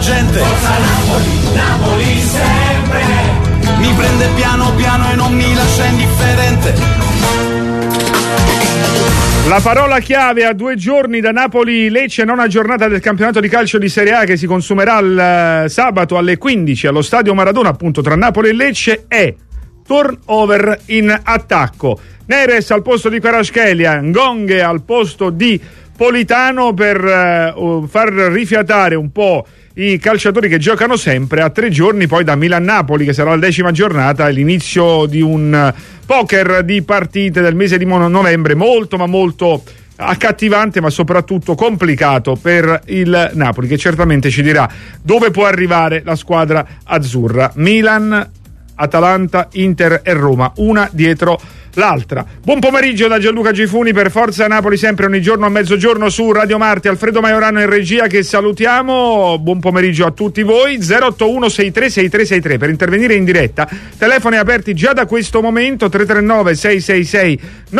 gente. Forza Napoli, Napoli sempre. Mi prende piano piano e non mi lascia indifferente. La parola chiave a 2 giorni da Napoli-Lecce, nona giornata del campionato di calcio di Serie A che si consumerà il sabato alle 15 allo stadio Maradona, appunto tra Napoli e Lecce, è turnover in attacco. Neres al posto di Kvaratskhelia, Ngonghe al posto di Politano per far rifiatare un po' i calciatori che giocano sempre a 3 giorni poi da Milan-Napoli, che sarà la 10ª giornata e l'inizio di un poker di partite del mese di novembre molto ma molto accattivante, ma soprattutto complicato per il Napoli, che certamente ci dirà dove può arrivare la squadra azzurra. Milan, Atalanta, Inter e Roma, una dietro l'altra. Buon pomeriggio da Gianluca Gifuni per Forza Napoli, sempre ogni giorno a mezzogiorno su Radio Marti. Alfredo Majorano in regia, che salutiamo. Buon pomeriggio a tutti voi. 081 636363 per intervenire in diretta. Telefoni aperti già da questo momento. 339 666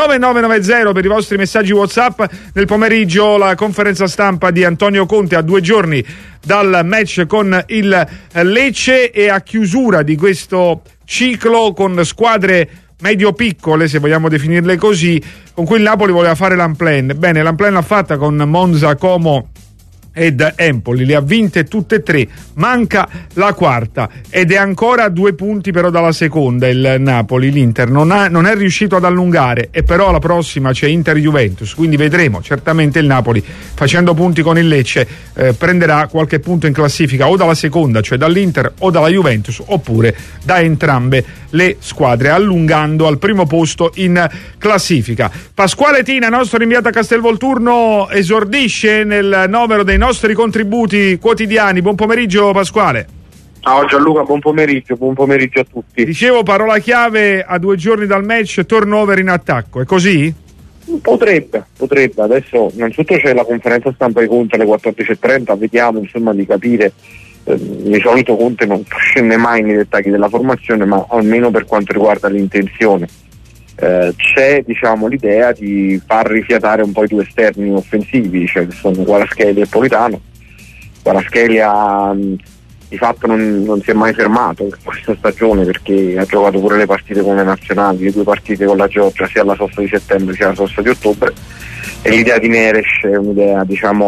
9990 per i vostri messaggi WhatsApp. Nel pomeriggio la conferenza stampa di Antonio Conte a 2 giorni dal match con il Lecce, e a chiusura di questo ciclo con squadre medio-piccole, se vogliamo definirle così, con cui il Napoli voleva fare l'unplan. Bene, l'unplan l'ha fatta con Monza, Como ed Empoli, le ha vinte tutte e 3, manca la quarta ed è ancora a 2 punti però dalla seconda il Napoli. L'Inter non è riuscito ad allungare, e però la prossima c'è Inter-Juventus, quindi vedremo. Certamente il Napoli, facendo punti con il Lecce, prenderà qualche punto in classifica o dalla seconda, cioè dall'Inter, o dalla Juventus, oppure da entrambe le squadre, allungando al primo posto in classifica. Pasquale Tina, nostro inviato a Castelvolturno, esordisce nel novero dei nostri contributi quotidiani. Buon pomeriggio Pasquale. Ciao Gianluca, buon pomeriggio a tutti. Dicevo, parola chiave a 2 giorni dal match, turnover in attacco, è così? Potrebbe. Adesso innanzitutto c'è la conferenza stampa di Conte alle 14.30, vediamo insomma di capire. Di solito Conte non scende mai nei dettagli della formazione, ma almeno per quanto riguarda l'intenzione c'è l'idea di far rifiatare un po' i 2 esterni offensivi, cioè che sono Kvaratskhelia e Politano. Kvaratskhelia di fatto non si è mai fermato in questa stagione, perché ha giocato pure le partite con le nazionali, le 2 partite con la Georgia, sia alla sosta di settembre sia alla sosta di ottobre, e l'idea di Neres è un'idea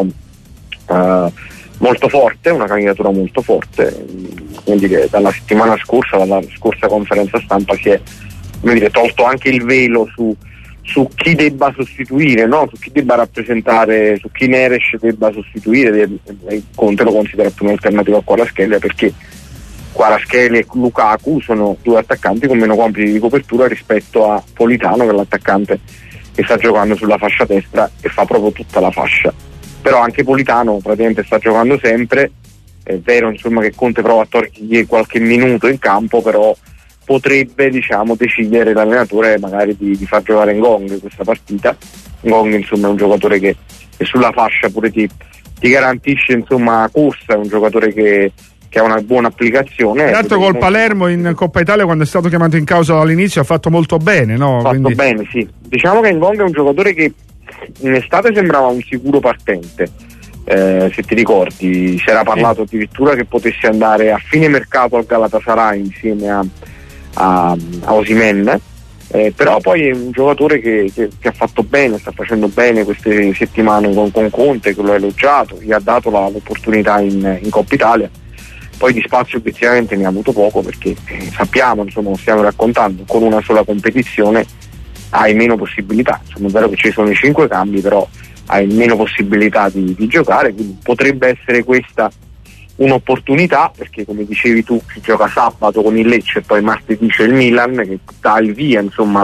molto forte, una candidatura molto forte, quindi che dalla settimana scorsa, dalla scorsa conferenza stampa, si è tolto anche il velo su chi debba sostituire, no? Su chi debba rappresentare, su chi Neres debba sostituire. Conte lo considera più un'alternativa a Kvaratskhelia, perché Kvaratskhelia e Lukaku sono 2 attaccanti con meno compiti di copertura rispetto a Politano, che è l'attaccante che sta giocando sulla fascia destra e fa proprio tutta la fascia. Però anche Politano praticamente sta giocando sempre. È vero che Conte prova a togliergli qualche minuto in campo, però potrebbe decidere l'allenatore magari di far giocare Ngonghe questa partita. Ngonghe è un giocatore che sulla fascia pure ti garantisce corsa, è un giocatore che ha una buona applicazione. Certo, col Palermo in Coppa Italia, quando è stato chiamato in causa all'inizio, ha fatto molto bene, no? Bene, sì. Diciamo che Ngonghe è un giocatore che in estate sembrava un sicuro partente, se ti ricordi si era parlato addirittura che potesse andare a fine mercato al Galatasaray insieme a Osimhen, però poi è un giocatore che ha fatto bene, sta facendo bene queste settimane con Conte, che lo ha elogiato, gli ha dato l'opportunità in Coppa Italia. Poi di spazio obiettivamente ne ha avuto poco, perché sappiamo, lo stiamo raccontando, con una sola competizione hai meno possibilità. È vero che ci sono i 5 cambi, però hai meno possibilità di giocare, quindi potrebbe essere questa un'opportunità, perché come dicevi tu si gioca sabato con il Lecce e poi martedì c'è il Milan, che dà il via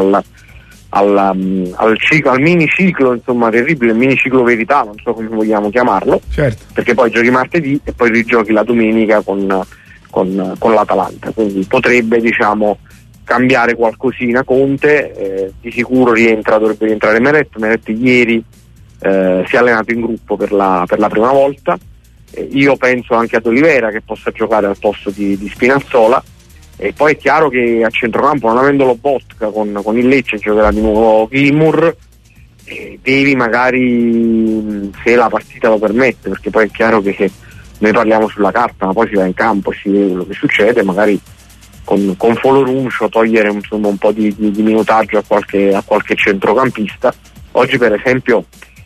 al miniciclo terribile, il miniciclo verità, non so come vogliamo chiamarlo, certo, perché poi giochi martedì e poi rigiochi la domenica con l'Atalanta, quindi potrebbe cambiare qualcosina Conte. Di sicuro dovrebbe rientrare Meret ieri si è allenato in gruppo per la prima volta. Io penso anche ad Olivera, che possa giocare al posto di Spinazzola, e poi è chiaro che a centrocampo, non avendo Lobotka con il Lecce, giocherà di nuovo Gilmour, devi magari, se la partita lo permette, perché poi è chiaro che noi parliamo sulla carta, ma poi si va in campo, si vede quello che succede, magari con Foloruncio togliere insomma un po' di minutaggio a qualche centrocampista. Oggi per esempio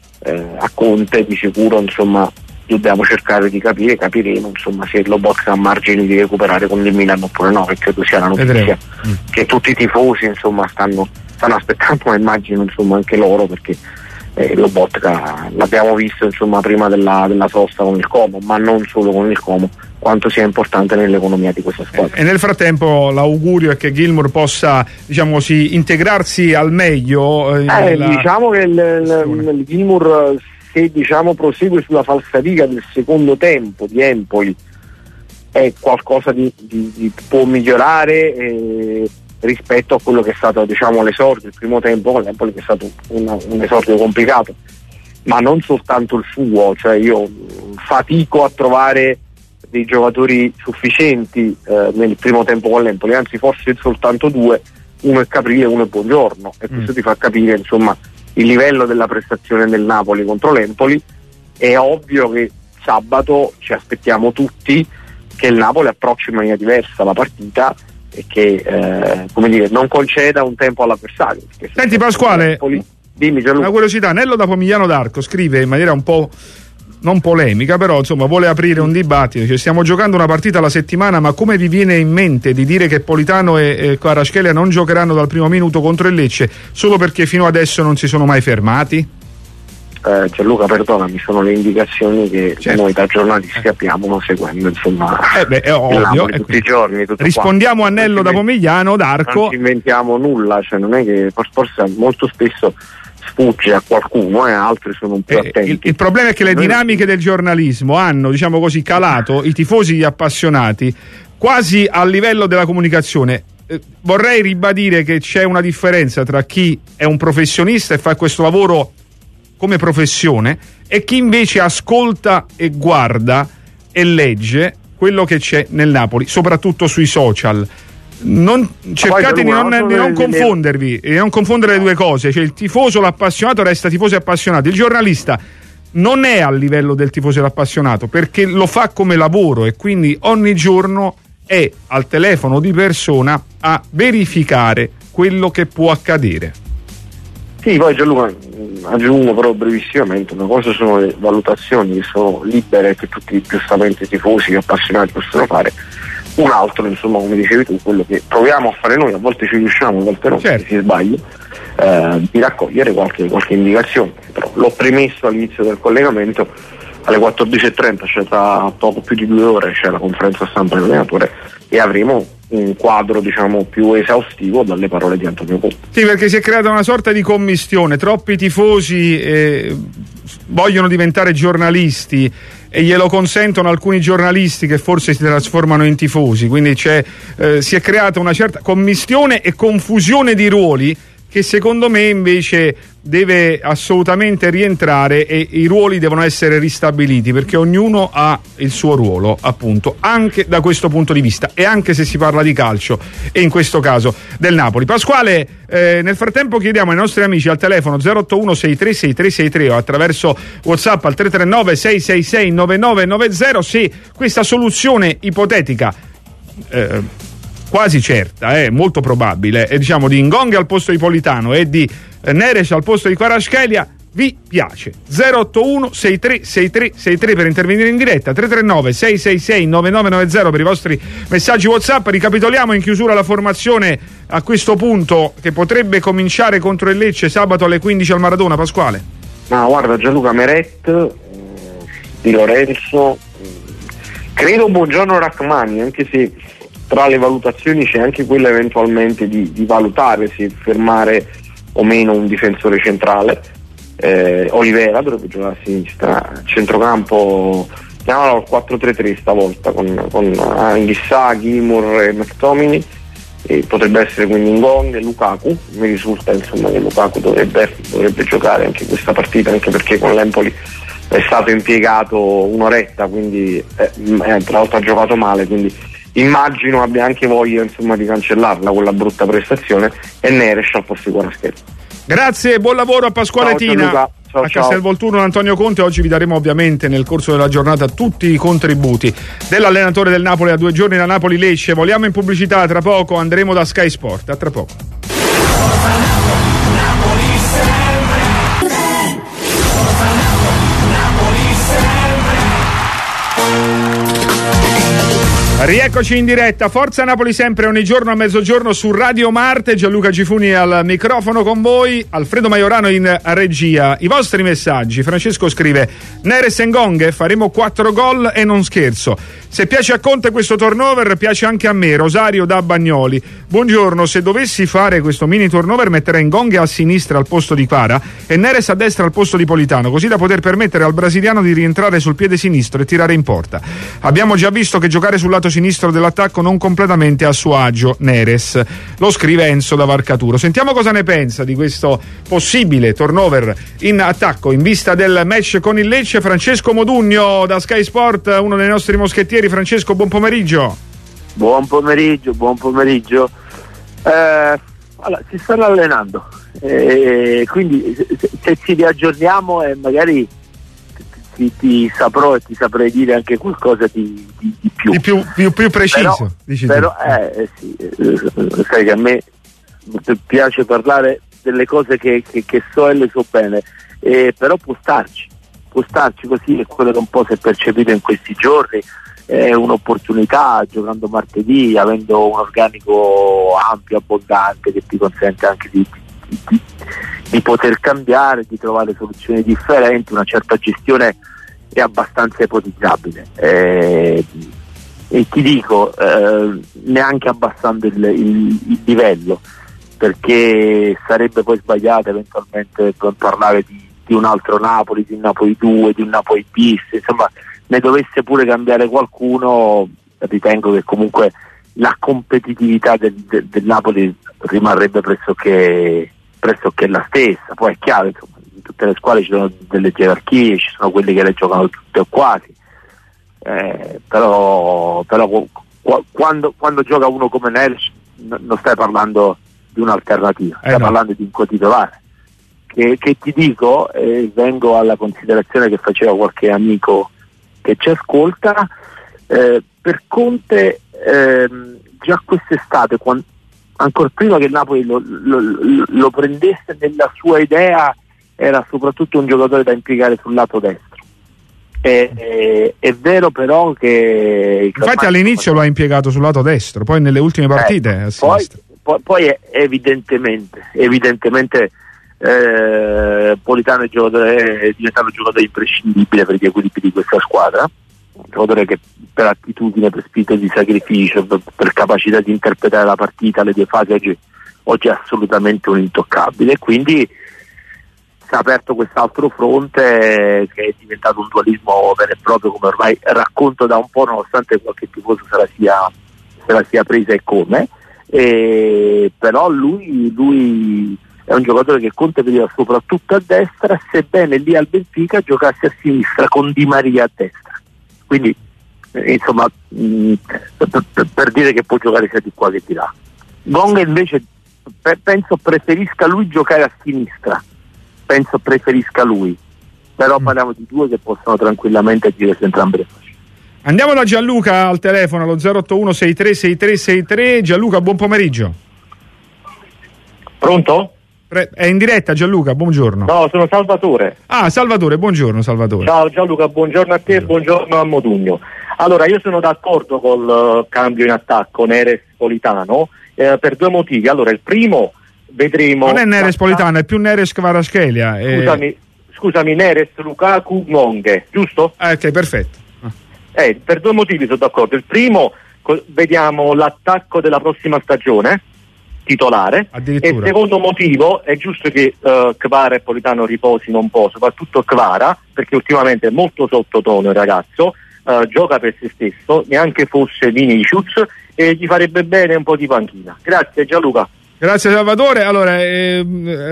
a Conte di sicuro insomma dobbiamo cercare di capiremo insomma se Lobotka ha margini di recuperare con il Milan oppure no, che credo sia la notizia che tutti i tifosi insomma stanno aspettando, ma immagino insomma anche loro, perché Lobotka l'abbiamo visto insomma prima della sosta con il Como, ma non solo con il Como, quanto sia importante nell'economia di questa squadra. E nel frattempo l'augurio è che Gilmour possa, diciamo così, integrarsi al meglio diciamo che il Gilmour, se diciamo prosegue sulla falsariga del secondo tempo di Empoli, è qualcosa di può migliorare rispetto a quello che è stato diciamo l'esordio, il primo tempo con l'Empoli, che è stato un esordio complicato, ma non soltanto il suo, cioè io fatico a trovare dei giocatori sufficienti nel primo tempo con l'Empoli, anzi forse soltanto due, uno è Caprile e uno è Buongiorno, e questo ti fa capire insomma il livello della prestazione del Napoli contro l'Empoli. È ovvio che sabato ci aspettiamo tutti che il Napoli approcci in maniera diversa la partita e che come dire, non conceda un tempo all'avversario. Senti Pasquale, dimmi Gianluca. Una curiosità, Nello da Pomigliano d'Arco scrive in maniera un po' non polemica, però insomma vuole aprire un dibattito, dice: stiamo giocando una partita alla settimana, ma come vi viene in mente di dire che Politano e Kvaratskhelia non giocheranno dal primo minuto contro il Lecce solo perché fino adesso non si sono mai fermati? Gianluca, perdonami, sono le indicazioni che noi da giornalisti abbiamo seguendo insomma è ovvio, tutti i giorni. Rispondiamo qua. A Nello da Pomigliano d'Arco. Non ci inventiamo nulla, cioè non è che forse molto spesso sfugge a qualcuno e altri sono un po' attenti. Il problema è che le dinamiche del giornalismo hanno, diciamo così, calato i tifosi, gli appassionati quasi a livello della comunicazione. Vorrei ribadire che c'è una differenza tra chi è un professionista e fa questo lavoro come professione e chi invece ascolta e guarda e legge quello che c'è nel Napoli, soprattutto sui social. Cercate di non confondervi e non confondere le due cose, cioè il tifoso, l'appassionato resta tifoso e appassionato, il giornalista non è a livello del tifoso e l'appassionato perché lo fa come lavoro e quindi ogni giorno è al telefono di persona a verificare quello che può accadere. Sì, poi Gianluca aggiungo però brevissimamente, una cosa sono le valutazioni che sono libere, che tutti giustamente i tifosi e appassionati possono fare, un altro insomma, come dicevi tu, quello che proviamo a fare noi, a volte ci riusciamo, a volte no, se si sbaglia, di raccogliere qualche indicazione. Però l'ho premesso all'inizio del collegamento, alle 14.30, cioè tra poco più di 2 ore, c'è la conferenza stampa dell'allenatore e avremo un quadro diciamo più esaustivo dalle parole di Antonio Conte. Sì, perché si è creata una sorta di commistione, troppi tifosi vogliono diventare giornalisti e glielo consentono alcuni giornalisti che forse si trasformano in tifosi, quindi si è creata una certa commistione e confusione di ruoli che secondo me invece deve assolutamente rientrare e i ruoli devono essere ristabiliti, perché ognuno ha il suo ruolo, appunto, anche da questo punto di vista e anche se si parla di calcio e in questo caso del Napoli. Pasquale, nel frattempo chiediamo ai nostri amici al telefono 081 636363 o attraverso WhatsApp al 339 666 9990 se questa soluzione ipotetica quasi certa, molto probabile, diciamo di Ngonge al posto di Politano e di Neres al posto di Kvaratskhelia vi piace. 081 636363 per intervenire in diretta, 339 666 9990 per i vostri messaggi WhatsApp. Ricapitoliamo in chiusura la formazione a questo punto che potrebbe cominciare contro il Lecce sabato alle 15 al Maradona. Pasquale? Ma guarda, Gianluca, Meret, Di Lorenzo, credo Buongiorno Rachmani, anche se tra le valutazioni c'è anche quella eventualmente di valutare se fermare o meno un difensore centrale. Olivera dovrebbe giocare a sinistra, centrocampo chiamalo al 4-3-3 stavolta con Anghissà, Gilmour e McTominay, e potrebbe essere quindi Ngonge e Lukaku. Mi risulta insomma che Lukaku dovrebbe giocare anche questa partita, anche perché con l'Empoli è stato impiegato un'oretta, quindi tra l'altro ha giocato male, quindi immagino abbia anche voglia insomma di cancellarla quella brutta prestazione, e Neres al posto di Kvaratskhelia. Grazie e buon lavoro a Pasquale Ciao, Tina. Gianluca. ciao. Castelvolturno Antonio Conte. Oggi vi daremo ovviamente nel corso della giornata tutti i contributi dell'allenatore del Napoli a 2 giorni da Napoli-Lecce. Voliamo in pubblicità, tra poco andremo da Sky Sport. A tra poco. Rieccoci in diretta, Forza Napoli sempre ogni giorno a mezzogiorno su Radio Marte. Gianluca Gifuni al microfono con voi, Alfredo Maiorano in regia. I vostri messaggi. Francesco scrive: Neres e Ngonghe, faremo 4 gol e non scherzo. Se piace a Conte questo turnover, piace anche a me. Rosario da Bagnoli. Buongiorno, se dovessi fare questo mini turnover metterei Ngonghe a sinistra al posto di Kvara e Neres a destra al posto di Politano, così da poter permettere al brasiliano di rientrare sul piede sinistro e tirare in porta. Abbiamo già visto che giocare sul lato sinistro dell'attacco non completamente a suo agio Neres. Lo scrive Enzo da Varcaturo. Sentiamo cosa ne pensa di questo possibile turnover in attacco in vista del match con il Lecce. Francesco Modugno da Sky Sport, uno dei nostri moschettieri. Francesco, buon pomeriggio. Buon pomeriggio. Allora, si stanno allenando, quindi se ci riaggiorniamo e magari ti saprei dire anche qualcosa di più preciso. Però sì, sai che a me piace parlare delle cose che so e le so bene, però può starci così, è quello che un po' si è percepito in questi giorni. È un'opportunità, giocando martedì, avendo un organico ampio, abbondante, che ti consente anche di poter cambiare, di trovare soluzioni differenti. Una certa gestione è abbastanza ipotizzabile, e ti dico, neanche abbassando il livello, perché sarebbe poi sbagliato eventualmente parlare di un altro Napoli, di un Napoli 2, di un Napoli bis, insomma. Ne dovesse pure cambiare qualcuno, ritengo che comunque la competitività del Napoli rimarrebbe pressoché la stessa. Poi è chiaro, insomma, in tutte le squadre ci sono delle gerarchie, ci sono quelli che le giocano tutte o quasi, però quando gioca uno come Neres non stai parlando di un'alternativa, stai parlando di un cotitolare che ti dico, vengo alla considerazione che faceva qualche amico che ci ascolta, per Conte già quest'estate, ancora prima che il Napoli lo prendesse nella sua idea, era soprattutto un giocatore da impiegare sul lato destro. È vero però che infatti all'inizio lo ha impiegato sul lato destro, poi nelle ultime partite a sinistra. Poi è evidentemente Politano è diventato un giocatore imprescindibile per gli equilibri di questa squadra, un giocatore che per attitudine, per spirito di sacrificio, per capacità di interpretare la partita, le due fasi, oggi è assolutamente un intoccabile. Quindi si è aperto quest'altro fronte che è diventato un dualismo vero e proprio, come ormai racconto da un po', nonostante qualche tifoso se la sia presa e come, però lui è un giocatore che Conte vedeva soprattutto a destra, sebbene lì al Benfica giocasse a sinistra con Di Maria a destra. Quindi insomma, per dire che può giocare sia di qua che di là. Ngonghe invece penso preferisca lui giocare a sinistra, però parliamo di due che possono tranquillamente agire su entrambe le fasce. Andiamo da Gianluca al telefono allo 081 636363. Gianluca, buon pomeriggio. Pronto? È in diretta Gianluca, buongiorno. No, sono Salvatore. Ah, Salvatore, buongiorno Salvatore. Ciao Gianluca, buongiorno a te, buongiorno a Modugno. Allora, io sono d'accordo col cambio in attacco Neres-Politano per due motivi. Allora, il primo, vedremo... Non è Neres-Politano, è più Neres-Kvaratskhelia. Scusami, Neres-Lukaku-Ngonghe, giusto? Ok, perfetto. Per due motivi sono d'accordo. Il primo, vediamo l'attacco della prossima stagione, titolare, e il secondo motivo è giusto che Kvara e Politano riposino un po', soprattutto Kvara, perché ultimamente è molto sottotono il ragazzo, gioca per se stesso, neanche fosse Vinicius, e gli farebbe bene un po' di panchina. Grazie Gianluca. Grazie Salvatore. Allora,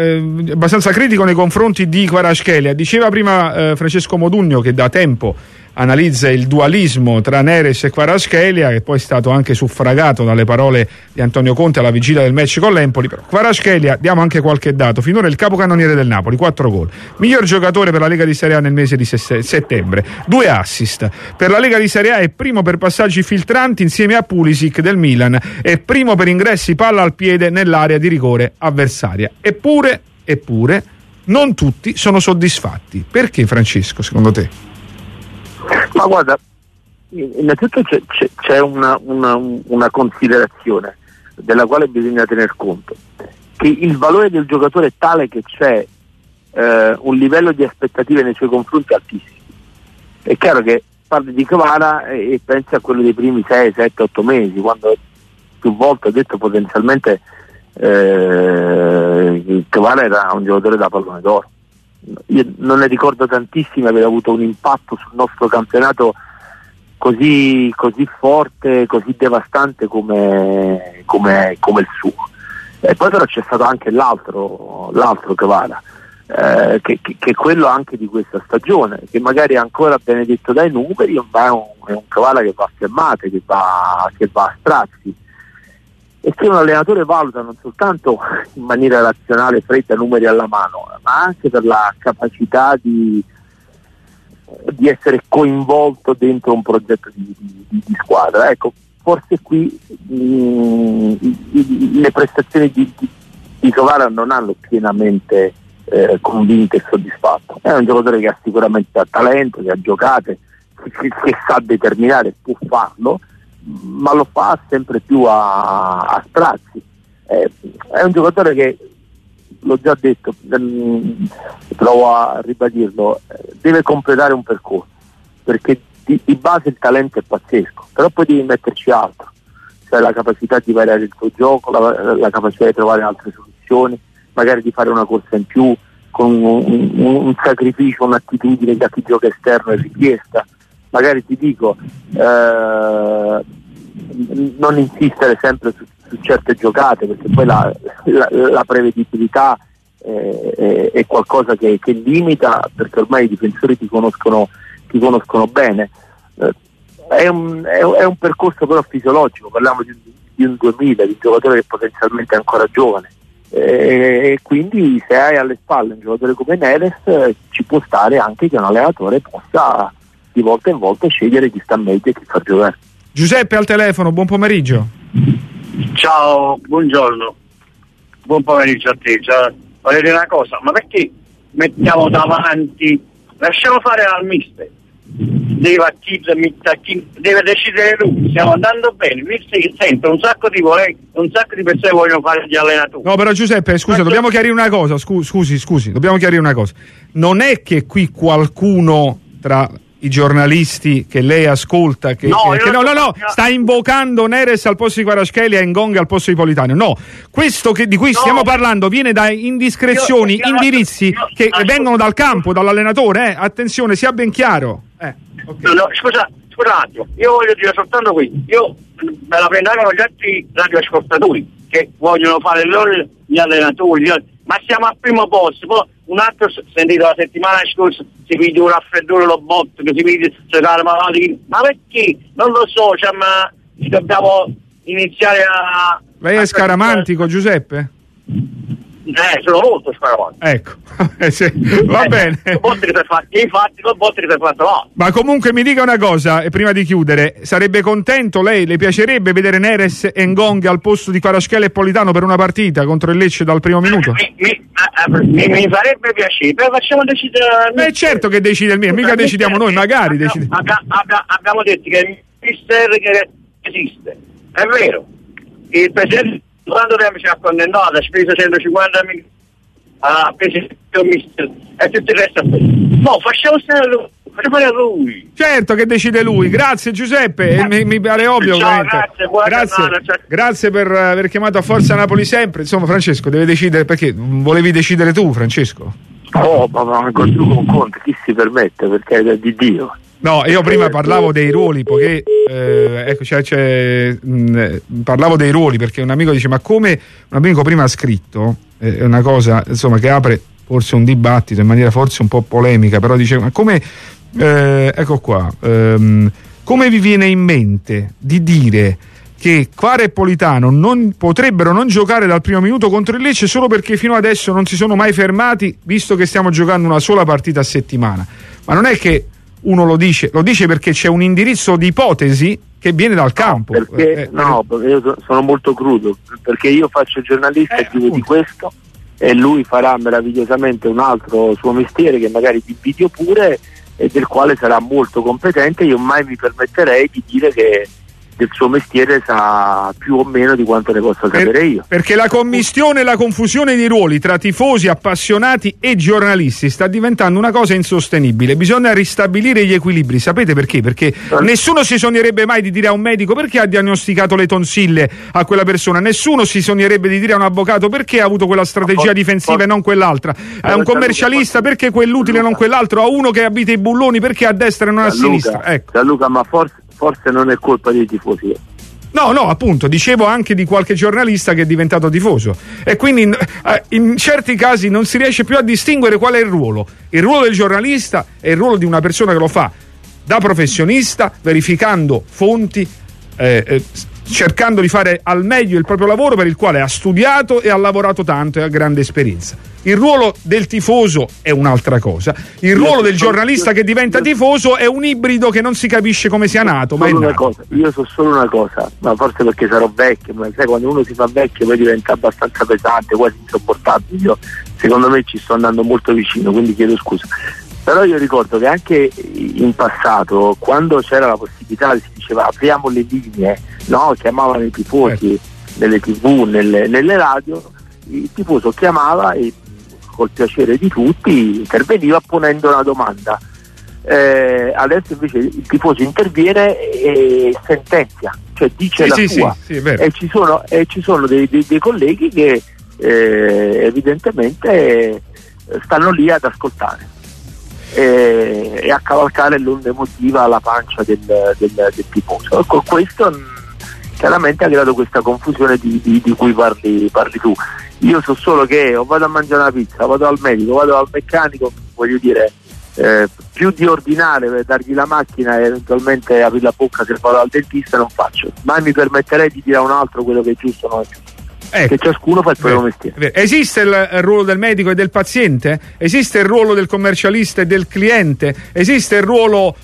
abbastanza critico nei confronti di Kvaratskhelia. Diceva prima Francesco Modugno che da tempo analizza il dualismo tra Neres e Kvaratskhelia, che poi è stato anche suffragato dalle parole di Antonio Conte alla vigilia del match con l'Empoli. Però Kvaratskhelia, diamo anche qualche dato: finora il capocannoniere del Napoli, 4 gol, miglior giocatore per la Lega di Serie A nel mese di settembre, 2 assist. Per la Lega di Serie A è primo per passaggi filtranti insieme a Pulisic del Milan, e primo per ingressi palla al piede nell'area di rigore avversaria. Eppure non tutti sono soddisfatti. Perché, Francesco, secondo te? Ma guarda, innanzitutto c'è una considerazione della quale bisogna tener conto, che il valore del giocatore è tale che c'è un livello di aspettative nei suoi confronti altissimo. È chiaro che parli di Kvara e pensi a quello dei primi 6, 7, 8 mesi, quando più volte ho detto potenzialmente Kvara era un giocatore da pallone d'oro. Io non ne ricordo tantissimi aver avuto un impatto sul nostro campionato così forte, così devastante come il suo. E poi però c'è stato anche l'altro Kvara, che è quello anche di questa stagione, che magari è ancora benedetto dai numeri, ma è un Kvara che va a fermate, che va a strazi. E se un allenatore valuta non soltanto in maniera razionale, fredda, numeri alla mano, ma anche per la capacità di essere coinvolto dentro un progetto di squadra, ecco, forse qui le prestazioni di Kvara non hanno pienamente convinto e soddisfatto. È un giocatore che ha sicuramente talento, che ha giocate, che sa determinare, può farlo, ma lo fa sempre più a sprazzi. È un giocatore che, l'ho già detto, provo a ribadirlo, deve completare un percorso, perché di base il talento è pazzesco, però poi devi metterci altro, cioè la capacità di variare il tuo gioco, la capacità di trovare altre soluzioni, magari di fare una corsa in più con un sacrificio, un'attitudine che a chi gioca esterno è richiesta. Magari ti dico, non insistere sempre su certe giocate, perché poi la prevedibilità è qualcosa che limita, perché ormai i difensori ti conoscono bene. È un percorso però fisiologico, parliamo di un 2000, di un giocatore che potenzialmente è ancora giovane, e quindi se hai alle spalle un giocatore come Neres, ci può stare anche che un allenatore possa di volta in volta scegliere chi sta meglio e chi fa giocare. Giuseppe al telefono, buon pomeriggio. Ciao, buongiorno, buon pomeriggio a te. Voglio dire una cosa, ma perché mettiamo davanti, lasciamo fare al mister, deve decidere lui, stiamo andando bene, il mister che sente un sacco di persone vogliono fare gli allenatori. No, però Giuseppe, scusa, dobbiamo chiarire una cosa, scusi, dobbiamo chiarire una cosa. Non è che qui qualcuno tra i giornalisti che lei ascolta sta invocando Neres al posto di Kvaratskhelia e Ngonga al posto di Politano. No, questo di cui stiamo parlando viene da indiscrezioni, indirizzi che vengono dal campo, dall'allenatore. Attenzione, sia ben chiaro. Okay. No, scusa un attimo, io voglio dire soltanto qui, io me la prendevo con gli altri radioascoltatori che vogliono fare loro gli allenatori, ma siamo al primo posto. Poi un altro sentito la settimana scorsa si vede un raffreddore lo botto, che si vede giocare malati, ma perché? Non lo so, cioè, ma dobbiamo iniziare a... Lei è scaramantico, Giuseppe? Sono molto scaramantico. Ecco, sì, va bene. Infatti, lo botte che si è fatto là. Ma comunque mi dica una cosa, prima di chiudere, sarebbe contento lei, le piacerebbe vedere Neres e Ngonga al posto di Kvaratskhelia e Politano per una partita contro il Lecce dal primo minuto? Mi farebbe piacere, però facciamo decidere. Certo che decide il mio, mica decidiamo noi, magari decide. Abbiamo detto che il mister che esiste, è vero. Il presidente quando tempo ci ha condannato, ha speso 150 milioni, ha preso il mister e tutto il resto a no, facciamo stare a lui. Certo che decide lui. Grazie Giuseppe, mi pare ovvio. Ciao, grazie per aver chiamato a Forza Napoli sempre. Insomma, Francesco deve decidere, perché volevi decidere tu, Francesco? Ma con Conte chi si permette, perché è di Dio. No, io prima parlavo dei ruoli, perché parlavo dei ruoli, perché un amico dice: ma come un amico prima ha scritto, è una cosa insomma che apre forse un dibattito in maniera forse un po' polemica, però dice: ma come ecco qua. Come vi viene in mente di dire che Kvara e Politano potrebbero non giocare dal primo minuto contro il Lecce solo perché fino adesso non si sono mai fermati, visto che stiamo giocando una sola partita a settimana? Ma non è che uno lo dice perché c'è un indirizzo di ipotesi che viene dal campo. Perché io sono molto crudo, perché io faccio il giornalista e vivo di questo, e lui farà meravigliosamente un altro suo mestiere che magari ti invidio pure e del quale sarà molto competente. Io mai mi permetterei di dire che del suo mestiere sa più o meno di quanto ne possa sapere io. Perché la commistione e la confusione di ruoli tra tifosi, appassionati e giornalisti sta diventando una cosa insostenibile. Bisogna ristabilire gli equilibri. Sapete perché? Perché nessuno si sognerebbe mai di dire a un medico perché ha diagnosticato le tonsille a quella persona, nessuno si sognerebbe di dire a un avvocato perché ha avuto quella strategia difensiva e non quell'altra, a un commercialista perché quell'utile e non quell'altro, a uno che abita i bulloni perché a destra e non a sinistra. Ecco. Gianluca, ma forse non è colpa dei tifosi. No, appunto, dicevo anche di qualche giornalista che è diventato tifoso, e quindi in certi casi non si riesce più a distinguere qual è il ruolo. Il ruolo del giornalista è il ruolo di una persona che lo fa da professionista, verificando fonti, cercando di fare al meglio il proprio lavoro per il quale ha studiato e ha lavorato tanto e ha grande esperienza. Il ruolo del tifoso è un'altra cosa. Il ruolo del giornalista che diventa tifoso è un ibrido che non si capisce come sia nato. Ma è nato. Io so solo una cosa, ma forse perché sarò vecchio, ma sai, quando uno si fa vecchio poi diventa abbastanza pesante, quasi insopportabile. Io secondo me ci sto andando molto vicino, quindi chiedo scusa. Però io ricordo che anche in passato, quando c'era la possibilità, si diceva apriamo le linee, no? Chiamavano i tifosi nelle TV, nelle radio, il tifoso chiamava e col piacere di tutti interveniva ponendo una domanda. Adesso invece il tifoso interviene e sentenzia, cioè dice la sua. Sì, e ci sono dei colleghi che evidentemente stanno lì ad ascoltare e a cavalcare l'onda emotiva alla pancia del tifoso. Con questo chiaramente ha creato questa confusione di cui parli tu. Io so solo che o vado a mangiare una pizza, vado al medico, vado al meccanico, voglio dire, più di ordinare per dargli la macchina e eventualmente aprire la bocca se vado al dentista non faccio. Mai mi permetterei di dire a un altro quello che è giusto o non è giusto. Che ciascuno fa il proprio mestiere. Esiste il ruolo del medico e del paziente? Esiste il ruolo del commercialista e del cliente? Esiste il ruolo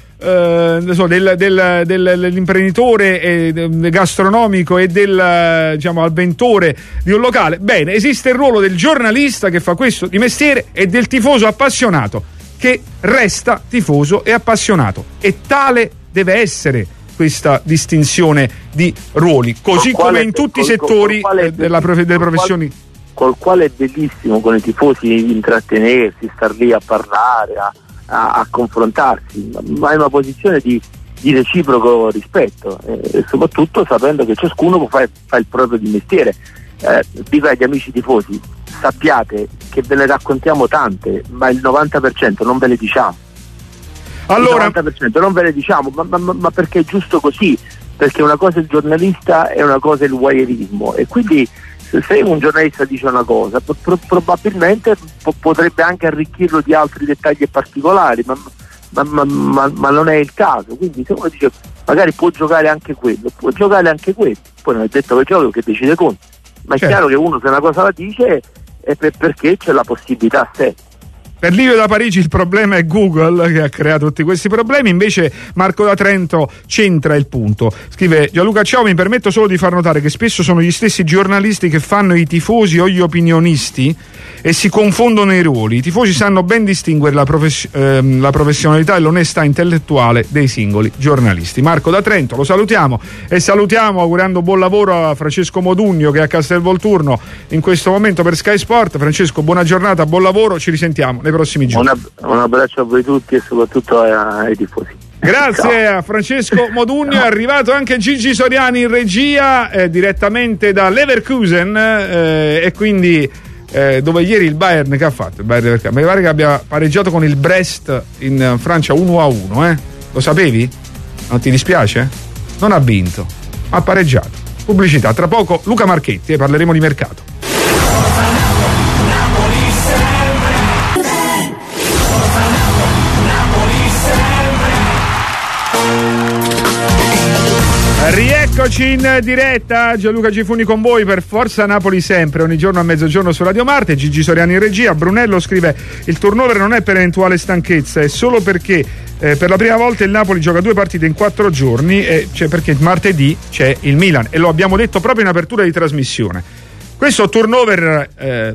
dell'imprenditore gastronomico e del avventore di un locale? Bene, esiste il ruolo del giornalista che fa questo di mestiere e del tifoso appassionato che resta tifoso e appassionato, e tale deve essere questa distinzione di ruoli, così come in tutti i settori delle professioni. Col quale è bellissimo con i tifosi intrattenersi, star lì a parlare, a confrontarsi, ma è una posizione di reciproco rispetto, e soprattutto sapendo che ciascuno fa il proprio di mestiere. Dico agli amici tifosi, sappiate che ve le raccontiamo tante, ma il 90% non ve le diciamo. Allora, il 90% non ve le diciamo, ma perché è giusto così, perché una cosa è il giornalista e una cosa è il voyeurismo, e quindi se un giornalista dice una cosa probabilmente potrebbe anche arricchirlo di altri dettagli e particolari, ma non è il caso. Quindi se uno dice magari può giocare anche quello, poi non è detto che gioca, che decide conto, ma è chiaro che uno se una cosa la dice è perché c'è la possibilità a sé. Per Livio da Parigi il problema è Google che ha creato tutti questi problemi, invece Marco da Trento centra il punto. Scrive: Gianluca, ciao, mi permetto solo di far notare che spesso sono gli stessi giornalisti che fanno i tifosi o gli opinionisti e si confondono i ruoli. I tifosi sanno ben distinguere la professionalità e l'onestà intellettuale dei singoli giornalisti. Marco da Trento lo salutiamo, e salutiamo augurando buon lavoro a Francesco Modugno che è a Castelvolturno in questo momento per Sky Sport. Francesco, buona giornata, buon lavoro, ci risentiamo nei prossimi giorni. Un abbraccio a voi tutti e soprattutto ai tifosi. Grazie a Francesco Modugno. È arrivato anche Gigi Soriani in regia direttamente da Leverkusen, e quindi dove ieri il Bayern che ha fatto? Il Bayern, mi pare che abbia pareggiato con il Brest in Francia 1-1, lo sapevi? Non ti dispiace? Non ha vinto, ha pareggiato. Pubblicità, tra poco Luca Marchetti e parleremo di mercato. Napoli sempre. Eccoci in diretta, Gianluca Gifuni con voi per Forza Napoli sempre, ogni giorno a mezzogiorno su Radio Marte. Gigi Soriani in regia. Brunello scrive: il turnover non è per eventuale stanchezza, è solo perché per la prima volta il Napoli gioca 2 partite in 4 giorni, cioè perché martedì c'è il Milan, e lo abbiamo detto proprio in apertura di trasmissione. Questo turnover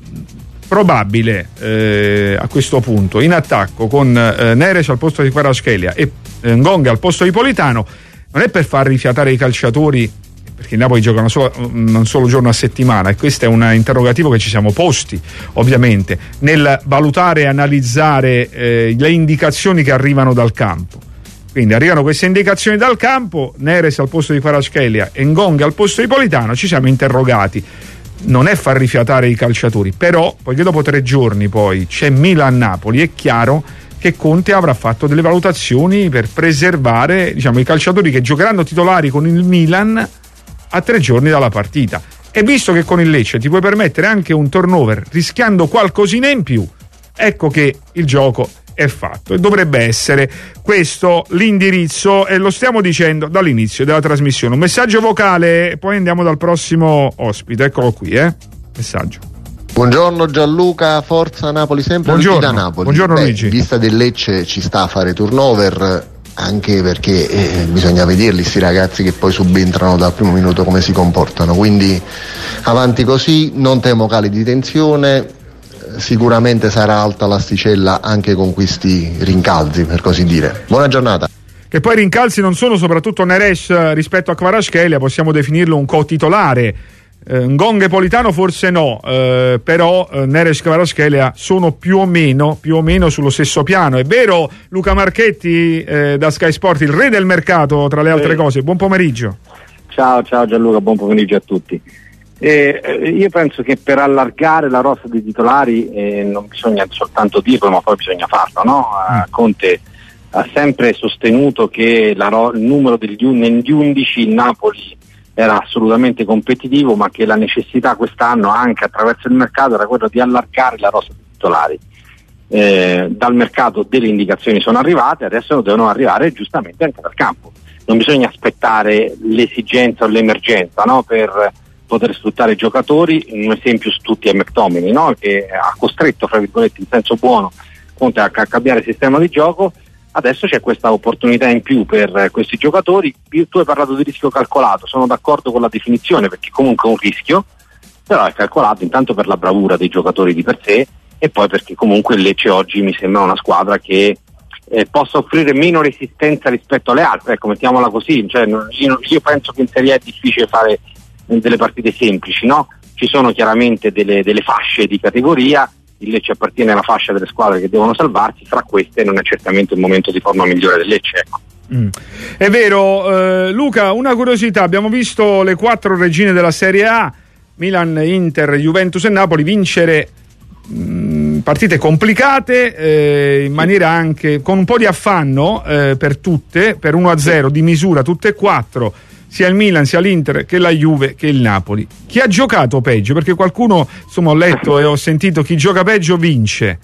probabile a questo punto in attacco con Neres al posto di Kvaratskhelia e Ngonga al posto di Politano non è per far rifiatare i calciatori, perché il Napoli gioca un solo giorno a settimana, e questo è un interrogativo che ci siamo posti ovviamente nel valutare e analizzare le indicazioni che arrivano dal campo. Quindi arrivano queste indicazioni dal campo, Neres al posto di Kvaratskhelia e Ngonga al posto di Politano, ci siamo interrogati. Non è far rifiatare i calciatori, però poiché dopo 3 giorni poi c'è Milan-Napoli, è chiaro che Conte avrà fatto delle valutazioni per preservare, diciamo, i calciatori che giocheranno titolari con il Milan a 3 giorni dalla partita. E visto che con il Lecce ti puoi permettere anche un turnover rischiando qualcosina in più, ecco che il gioco è fatto, e dovrebbe essere questo l'indirizzo, e lo stiamo dicendo dall'inizio della trasmissione. Un messaggio vocale, poi andiamo dal prossimo ospite. Eccolo qui, messaggio. Buongiorno Gianluca, Forza Napoli sempre. Buongiorno, da Napoli. buongiorno Luigi. In vista del Lecce ci sta a fare turnover, anche perché bisogna vederli sti ragazzi che poi subentrano dal primo minuto come si comportano, quindi avanti così, non temo cali di tensione, sicuramente sarà alta l'asticella anche con questi rincalzi, per così dire. Buona giornata. Che poi i rincalzi non sono soprattutto Neres rispetto a Kvaratskhelia, possiamo definirlo un co-titolare. Ngonga e Politano forse no, però Neres e Kvaratskhelia sono più o meno sullo stesso piano. È vero, Luca Marchetti da Sky Sport, il re del mercato tra le altre cose. Buon pomeriggio. Ciao Gianluca, buon pomeriggio a tutti. Io penso che per allargare la rosa dei titolari non bisogna soltanto dirlo, ma poi bisogna farlo, no? Conte ha sempre sostenuto che il numero negli 11 in Napoli era assolutamente competitivo, ma che la necessità quest'anno anche attraverso il mercato era quella di allargare la rosa dei titolari. Dal mercato delle indicazioni sono arrivate, adesso devono arrivare giustamente anche dal campo. Non bisogna aspettare l'esigenza o l'emergenza, no? Per poter sfruttare i giocatori. Un esempio su tutti è McTominay, no? Che ha costretto, fra virgolette, in senso buono, Conte a cambiare sistema di gioco. Adesso c'è questa opportunità in più per questi giocatori. Tu hai parlato di rischio calcolato, sono d'accordo con la definizione, perché comunque è un rischio, però è calcolato intanto per la bravura dei giocatori di per sé, e poi perché comunque il Lecce oggi mi sembra una squadra che possa offrire meno resistenza rispetto alle altre, ecco, mettiamola così. Cioè, io penso che in Serie A è difficile fare delle partite semplici, no? Ci sono chiaramente delle fasce di categoria. Il Lecce appartiene alla fascia delle squadre che devono salvarsi, fra queste non è certamente il momento di forma migliore del Lecce, ecco. È vero. Luca, una curiosità: abbiamo visto le 4 regine della Serie A, Milan, Inter, Juventus e Napoli, vincere partite complicate, in maniera anche con un po' di affanno per tutte, per 1-0 di misura tutte e 4, sia il Milan, sia l'Inter, che la Juve, che il Napoli. Chi ha giocato peggio? Perché qualcuno, insomma, ho letto e ho sentito, chi gioca peggio vince.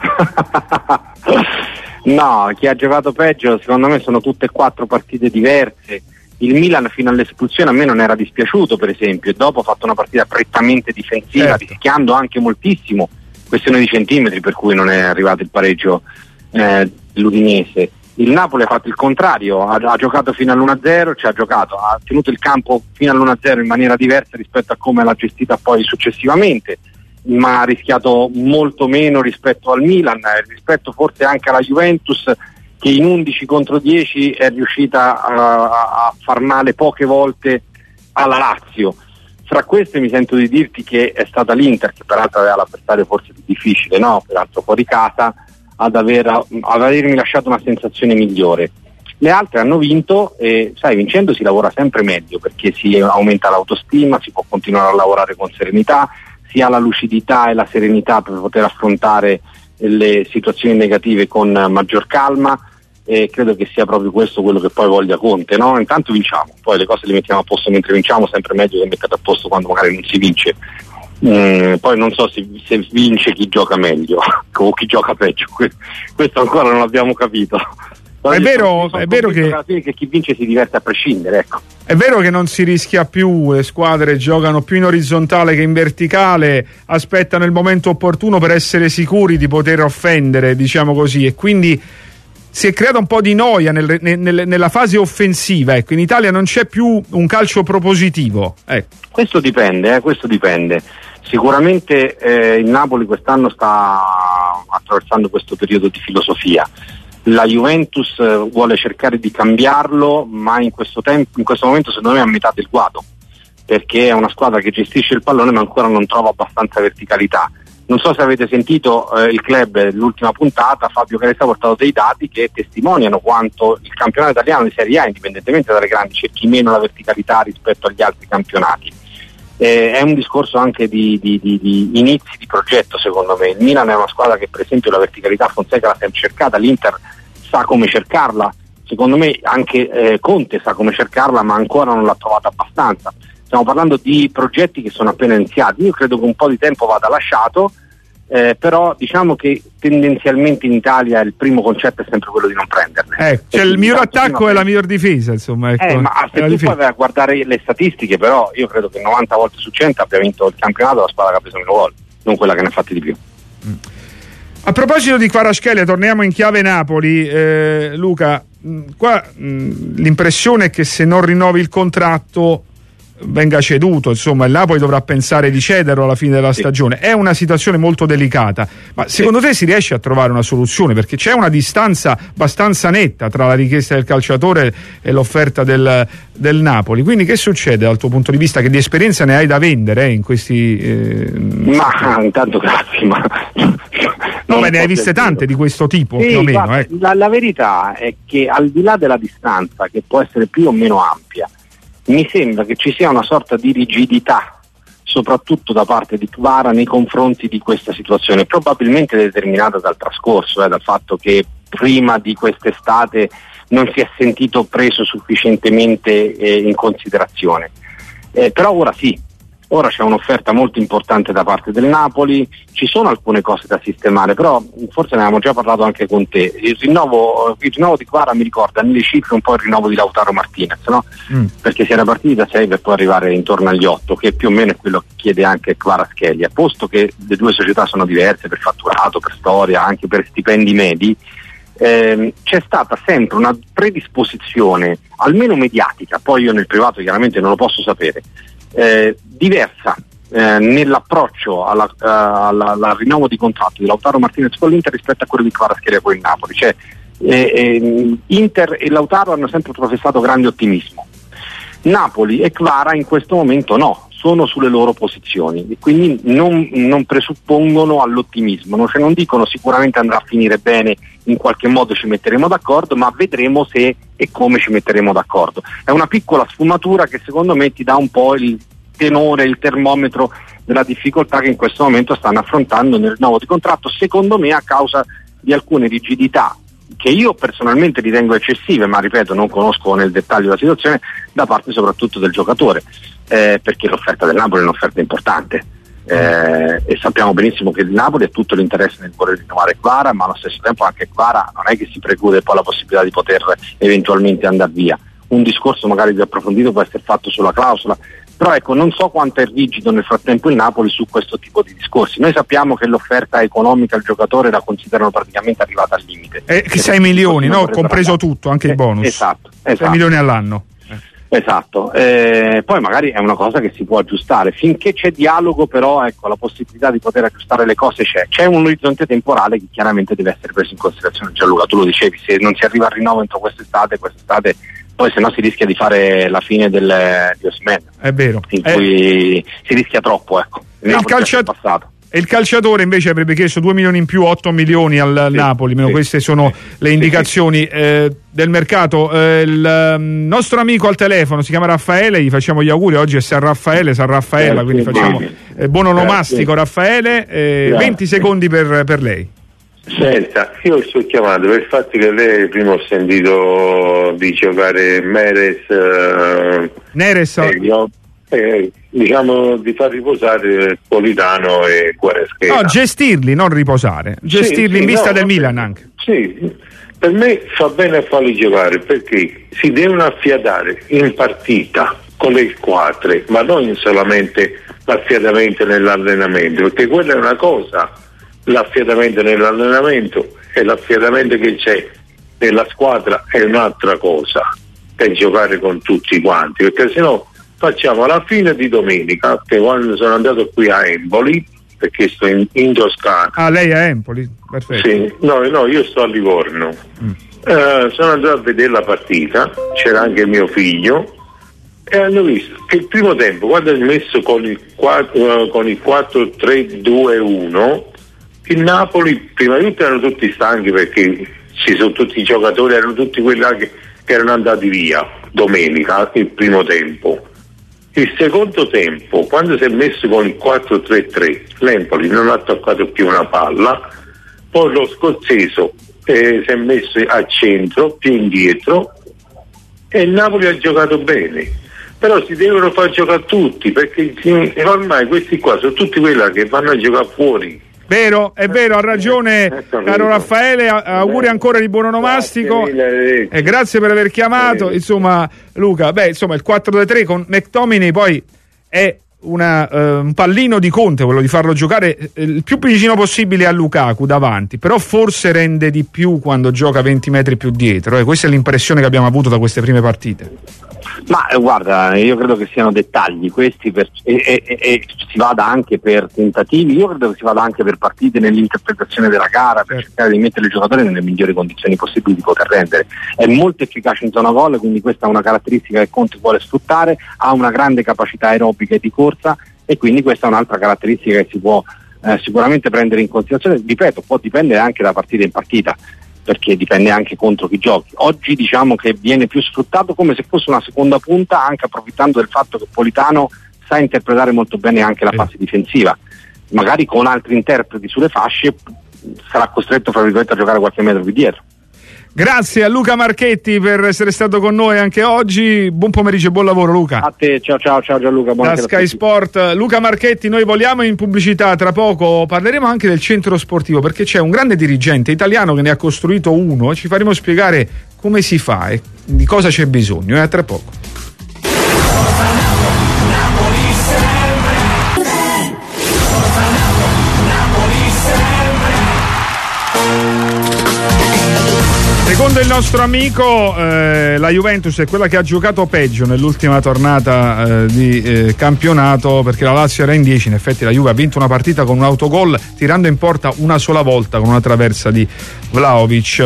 No, chi ha giocato peggio secondo me sono tutte e 4 partite diverse. Il Milan fino all'espulsione a me non era dispiaciuto, per esempio, e dopo ha fatto una partita prettamente difensiva, rischiando anche moltissimo, questione di centimetri, per cui non è arrivato il pareggio dell'Udinese. Il Napoli ha fatto il contrario, ha giocato fino all'1-0, ha tenuto il campo fino all'1-0 in maniera diversa rispetto a come l'ha gestita poi successivamente, ma ha rischiato molto meno rispetto al Milan, rispetto forse anche alla Juventus, che in 11 contro 10 è riuscita a far male poche volte alla Lazio. Fra queste mi sento di dirti che è stata l'Inter, che peraltro aveva l'avversario forse più difficile, no? Peraltro fuori casa, ad avermi lasciato una sensazione migliore. Le altre hanno vinto, e sai, vincendo si lavora sempre meglio, perché si aumenta l'autostima, si può continuare a lavorare con serenità, si ha la lucidità e la serenità per poter affrontare le situazioni negative con maggior calma, e credo che sia proprio questo quello che poi voglia Conte, no? Intanto vinciamo, poi le cose le mettiamo a posto mentre vinciamo, sempre meglio che mettere a posto quando magari non si vince. Poi non so se vince chi gioca meglio o chi gioca peggio, questo ancora non l'abbiamo capito. È vero che chi vince si diverte a prescindere, ecco. È vero che non si rischia più, le squadre giocano più in orizzontale che in verticale, aspettano il momento opportuno per essere sicuri di poter offendere, diciamo così, e quindi si è creata un po' di noia nella fase offensiva. Ecco, in Italia non c'è più un calcio propositivo. Questo dipende. Sicuramente il Napoli quest'anno sta attraversando questo periodo di filosofia. La Juventus vuole cercare di cambiarlo, ma in questo momento secondo me è a metà del guado, perché è una squadra che gestisce il pallone ma ancora non trova abbastanza verticalità. Non so se avete sentito il club, l'ultima puntata, Fabio Caressa ha portato dei dati che testimoniano quanto il campionato italiano di Serie A, indipendentemente dalle grandi, cerchi meno la verticalità rispetto agli altri campionati. È un discorso anche di inizi di progetto, secondo me. Il Milan è una squadra che per esempio la verticalità Fonseca l'ha sempre cercata, l'Inter sa come cercarla, secondo me anche Conte sa come cercarla, ma ancora non l'ha trovata abbastanza. Stiamo parlando di progetti che sono appena iniziati. Io credo che un po' di tempo vada lasciato, però diciamo che tendenzialmente in Italia il primo concetto è sempre quello di non prenderne. Cioè il miglior attacco è la miglior difesa, insomma. Ecco, ma se tu poi vai a guardare le statistiche, però io credo che 90 volte su 100 abbia vinto il campionato la squadra che ha preso meno gol, non quella che ne ha fatti di più. A proposito di Kvaratskhelia, torniamo in chiave Napoli. Luca, qua l'impressione è che se non rinnovi il contratto venga ceduto, insomma il Napoli dovrà pensare di cederlo alla fine della stagione. È una situazione molto delicata, ma secondo te si riesce a trovare una soluzione? Perché c'è una distanza abbastanza netta tra la richiesta del calciatore e l'offerta del Napoli, quindi che succede dal tuo punto di vista, che di esperienza ne hai da vendere in questi ma intanto grazie, ma ne hai viste tante di questo tipo, più o meno. Guarda, la verità è che al di là della distanza, che può essere più o meno ampia, mi sembra che ci sia una sorta di rigidità, soprattutto da parte di Kvara, nei confronti di questa situazione, probabilmente determinata dal trascorso, dal fatto che prima di quest'estate non si è sentito preso sufficientemente in considerazione. Però ora sì, ora c'è un'offerta molto importante da parte del Napoli, ci sono alcune cose da sistemare, però forse ne avevamo già parlato anche con te. Il rinnovo di Kvara mi ricorda nelle cifre un po' il rinnovo di Lautaro Martinez, no? Perché si era partiti da 6 per poi arrivare intorno agli 8, che più o meno è quello che chiede anche Kvaratskhelia. Posto che le due società sono diverse per fatturato, per storia, anche per stipendi medi, c'è stata sempre una predisposizione, almeno mediatica, poi io nel privato chiaramente non lo posso sapere, diversa nell'approccio al rinnovo di contratto di Lautaro Martinez con l'Inter rispetto a quello di Kvaratskhelia con il Napoli. Cioè, Inter e Lautaro hanno sempre professato grande ottimismo, Napoli e Kvara in questo momento no, sono sulle loro posizioni e quindi non presuppongono all'ottimismo, cioè non dicono sicuramente andrà a finire bene, in qualche modo ci metteremo d'accordo, ma vedremo se e come ci metteremo d'accordo. È una piccola sfumatura che secondo me ti dà un po' il tenore, il termometro della difficoltà che in questo momento stanno affrontando nel rinnovo di contratto, secondo me a causa di alcune rigidità che io personalmente ritengo eccessive, ma ripeto non conosco nel dettaglio la situazione, da parte soprattutto del giocatore, perché l'offerta del Napoli è un'offerta importante, e sappiamo benissimo che il Napoli ha tutto l'interesse nel voler rinnovare Kvara, ma allo stesso tempo anche Kvara non è che si preclude poi la possibilità di poter eventualmente andare via. Un discorso magari più approfondito può essere fatto sulla clausola, però ecco, non so quanto è rigido nel frattempo il Napoli su questo tipo di discorsi. Noi sappiamo che l'offerta economica al giocatore la considerano praticamente arrivata al limite. 6 milioni, no? Compreso tutto, anche il bonus. Esatto. 6 milioni all'anno. Esatto, poi magari è una cosa che si può aggiustare, finché c'è dialogo però ecco la possibilità di poter aggiustare le cose c'è un orizzonte temporale che chiaramente deve essere preso in considerazione. Gianluca, tu lo dicevi, se non si arriva al rinnovo entro quest'estate poi se no si rischia di fare la fine di Osimhen, è vero, in cui si rischia troppo, ecco. E il calciatore invece avrebbe chiesto 2 milioni in più, 8 milioni al Napoli, queste sono le indicazioni del mercato. Il nostro amico al telefono si chiama Raffaele, gli facciamo gli auguri, oggi è San Raffaele, San Raffaella, quindi facciamo buon onomastico Raffaele, 20 secondi per lei. Senta, io sto chiamando per il fatto che lei prima ho sentito di giocare Neres diciamo di far riposare Politano e Kvaratskhelia. No, gestirli, non riposare, gestirli in vista del Milan anche. Sì, Per me fa bene a farli giocare, perché si devono affiatare in partita con le squadre, ma non solamente l'affiatamento nell'allenamento, perché quella è una cosa, l'affiatamento nell'allenamento, e l'affiatamento che c'è nella squadra è un'altra cosa, per giocare con tutti quanti, perché sennò facciamo la fine di domenica, che quando sono andato qui a Empoli, perché sto in Toscana. Ah, lei è a Empoli? Perfetto. Sì, no, io sto a Livorno. Sono andato a vedere la partita, c'era anche mio figlio, e hanno visto che il primo tempo, quando hanno messo con il 4-3-2-1, il Napoli prima di tutto erano tutti stanchi, perché ci sono tutti i giocatori, erano tutti quelli che erano andati via domenica, il primo tempo. Il secondo tempo, quando si è messo con il 4-3-3, l'Empoli non ha toccato più una palla, poi lo scozzese si è messo a centro, più indietro, e il Napoli ha giocato bene. Però si devono far giocare tutti, perché ormai questi qua sono tutti quelli che vanno a giocare fuori. Vero, è vero, ha ragione caro Raffaele, auguri ancora di buon onomastico e grazie per aver chiamato. Insomma, Luca, il 4-3 con McTominay poi è un pallino di Conte, quello di farlo giocare il più vicino possibile a Lukaku davanti, però forse rende di più quando gioca 20 metri più dietro, questa è l'impressione che abbiamo avuto da queste prime partite. Ma guarda, io credo che siano dettagli questi e si vada anche per tentativi, io credo che si vada anche per partite nell'interpretazione della gara, per cercare di mettere il giocatore nelle migliori condizioni possibili di poter rendere. È molto efficace in zona gol, quindi questa è una caratteristica che Conte vuole sfruttare, ha una grande capacità aerobica e di corsa, e quindi questa è un'altra caratteristica che si può sicuramente prendere in considerazione. Ripeto, può dipendere anche da partita in partita, perché dipende anche contro chi giochi. Oggi diciamo che viene più sfruttato come se fosse una seconda punta, anche approfittando del fatto che Politano sa interpretare molto bene anche la fase difensiva. Magari con altri interpreti sulle fasce sarà costretto, fra virgolette, a giocare qualche metro più dietro. Grazie a Luca Marchetti per essere stato con noi anche oggi. Buon pomeriggio e buon lavoro, Luca. A te, ciao Gianluca. Da Sky Sport, Luca Marchetti. Noi voliamo in pubblicità, tra poco parleremo anche del centro sportivo, perché c'è un grande dirigente italiano che ne ha costruito uno e ci faremo spiegare come si fa e di cosa c'è bisogno. A tra poco. Secondo il nostro amico, la Juventus è quella che ha giocato peggio nell'ultima tornata di campionato, perché la Lazio era in 10, in effetti la Juve ha vinto una partita con un autogol tirando in porta una sola volta con una traversa di Vlahovic.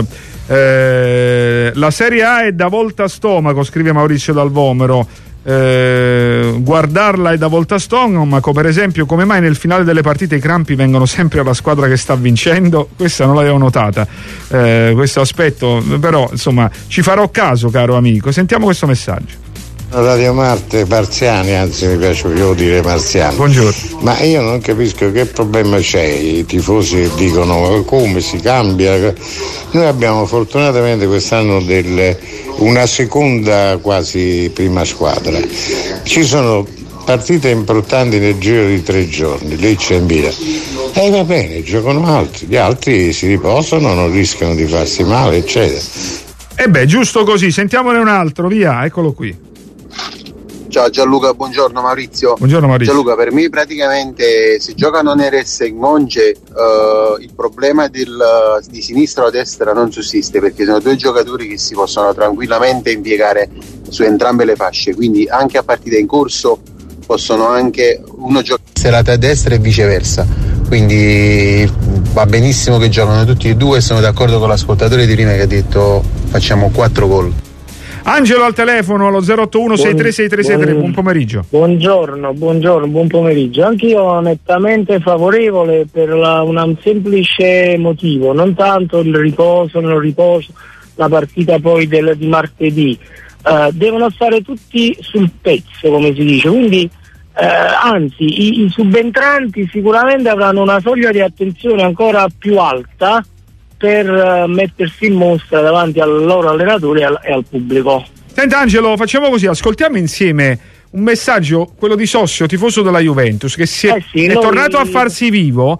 La Serie A è da volta a stomaco, scrive Maurizio Dal Vomero. Guardarla è da volta a stomaco, per esempio, come mai nel finale delle partite i crampi vengono sempre alla squadra che sta vincendo? Questa non l'avevo notata, questo aspetto, però insomma ci farò caso, caro amico. Sentiamo questo messaggio. Radio Marte, Marziani, anzi mi piace più dire Marziani. Buongiorno. Ma io non capisco che problema c'è, i tifosi che dicono come si cambia. Noi abbiamo fortunatamente quest'anno una seconda quasi prima squadra. Ci sono partite importanti nel giro di 3 giorni, Lecce e Milan. E va bene, giocano altri, gli altri si riposano, non rischiano di farsi male, eccetera. Giusto così, sentiamone un altro, via, eccolo qui. Ciao Gianluca, buongiorno Maurizio. Buongiorno Maurizio. Gianluca, per me praticamente se giocano Neres e Monge il problema di sinistra o destra non sussiste, perché sono 2 giocatori che si possono tranquillamente impiegare su entrambe le fasce, quindi anche a partita in corso possono anche uno giocare a destra e viceversa, quindi va benissimo che giocano tutti e due. Sono d'accordo con l'ascoltatore di prima che ha detto facciamo 4 gol. Angelo al telefono allo 081-636363, buon pomeriggio. Buongiorno, buon pomeriggio. Anch'io nettamente favorevole per un semplice motivo, non tanto il riposo, la partita poi di martedì. Devono stare tutti sul pezzo, come si dice, quindi anzi i subentranti sicuramente avranno una soglia di attenzione ancora più alta per mettersi in mostra davanti al loro allenatore e al pubblico. Senta Angelo, facciamo così, ascoltiamo insieme un messaggio, quello di Sossio, tifoso della Juventus, che è tornato a farsi vivo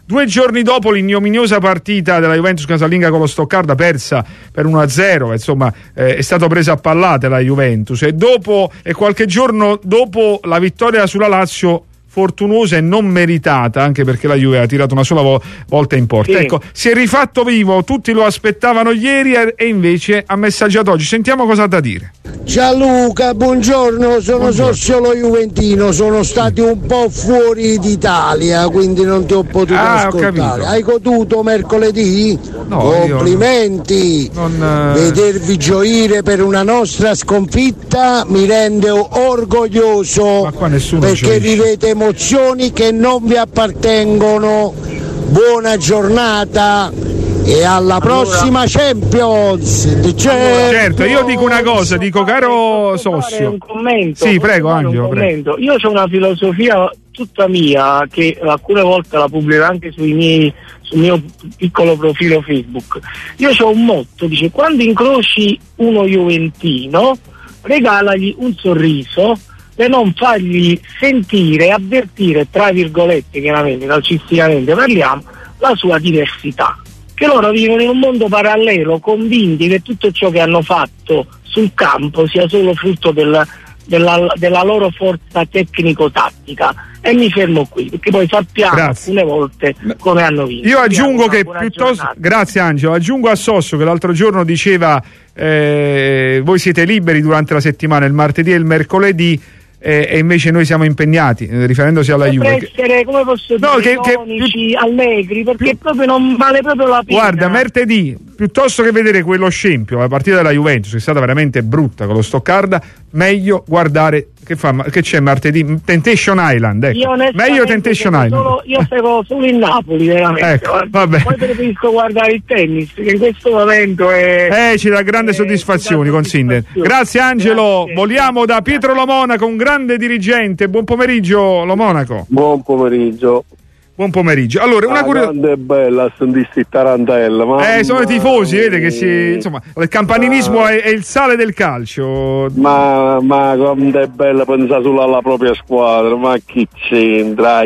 2 giorni dopo l'ignominiosa partita della Juventus casalinga con lo Stoccarda, persa per 1-0, insomma è stato presa a pallate la Juventus, e qualche giorno dopo la vittoria sulla Lazio, fortunosa e non meritata, anche perché la Juve ha tirato una sola volta in porta. Sì. Ecco, si è rifatto vivo, tutti lo aspettavano ieri e invece ha messaggiato oggi. Sentiamo cosa ha da dire. Gianluca, buongiorno, sono sociolo juventino, sono stati un po' fuori d'Italia, quindi non ti ho potuto ascoltare. Hai goduto mercoledì? No, complimenti! Vedervi gioire per una nostra sconfitta mi rende orgoglioso. Ma qua nessuno perché vivete emozioni che non vi appartengono. Buona giornata e alla prossima Champions. Certo, io dico una cosa, caro Sossio. Un commento, sì, prego Angelo, prego. Io ho una filosofia tutta mia che alcune volte la pubblico anche sul mio piccolo profilo Facebook. Io ho un motto, dice: quando incroci uno juventino regalagli un sorriso per non fargli sentire, avvertire, tra virgolette, chiaramente, calcisticamente parliamo, la sua diversità. Che loro vivono in un mondo parallelo, convinti che tutto ciò che hanno fatto sul campo sia solo frutto della loro forza tecnico-tattica. E mi fermo qui, perché poi sappiamo alcune volte come hanno vinto. Io aggiungo che piuttosto, grazie Angelo, aggiungo a Sosso che l'altro giorno diceva voi siete liberi durante la settimana, il martedì e il mercoledì, e invece noi siamo impegnati, riferendosi alla Juve. Essere, come posso dire, ironici, allegri, perché proprio non vale proprio la pena. Guarda, martedì, piuttosto che vedere quello scempio, la partita della Juventus è stata veramente brutta con lo Stoccarda, meglio guardare che c'è martedì, Temptation Island, ecco. Meglio Temptation Island. Io seguo solo in Napoli, veramente. Ecco, vabbè. Poi preferisco guardare il tennis, che in questo momento ci dà grande soddisfazione con Sinner. Grazie Angelo, grazie. Voliamo da Pietro Lo Monaco, un grande dirigente. Buon pomeriggio Lo Monaco. Buon pomeriggio. Buon pomeriggio. Allora, una grande è bella a sentirsi tarantella, ma sono i tifosi, vede che insomma, il campanilismo è il sale del calcio. Ma quando è bella pensare solo alla propria squadra, ma chi c'entra?